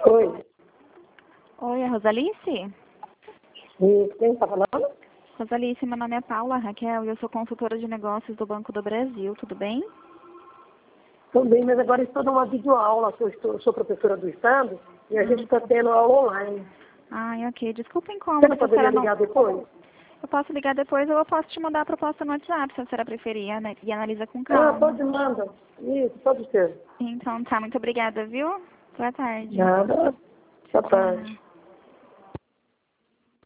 Oi. Oi, é Rosalice? E quem está falando? Rosalice, meu nome é Paula Raquel e eu sou consultora de negócios do Banco do Brasil, tudo bem? Tudo bem, mas agora estou numa videoaula, sou professora do Estado e a gente está tendo aula online. Ai, ok. Desculpa o Você incômodo, não se a poderia senhora não... ligar depois? Eu posso ligar depois ou eu posso te mandar a proposta no WhatsApp, se a senhora preferir, né? E analisa com Ah, calma. pode mandar. Isso, pode ser. Então tá, muito obrigada, viu? Boa tarde. Nada. Boa tarde. Tchau.